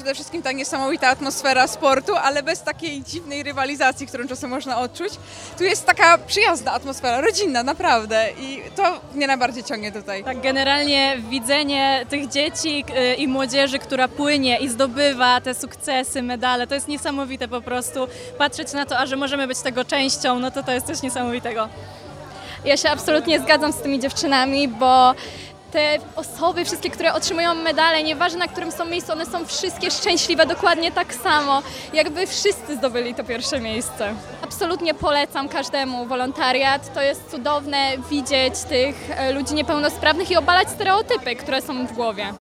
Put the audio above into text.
przede wszystkim ta niesamowita atmosfera sportu, ale bez takiej dziwnej rywalizacji, którą czasem można odczuć. Tu jest taka przyjazna atmosfera, rodzinna, naprawdę i to mnie najbardziej ciągnie tutaj. Tak, generalnie widzenie tych dzieci i młodzieży, która płynie i zdobywa te sukcesy, medale, to jest niesamowite po prostu. Patrzeć na to, a że możemy być tego częścią, no to jest coś niesamowitego. Ja się absolutnie zgadzam z tymi dziewczynami, bo te osoby, wszystkie, które otrzymują medale, nieważne na którym są miejscu, one są wszystkie szczęśliwe dokładnie tak samo, jakby wszyscy zdobyli to pierwsze miejsce. Absolutnie polecam każdemu wolontariat, to jest cudowne widzieć tych ludzi niepełnosprawnych i obalać stereotypy, które są w głowie.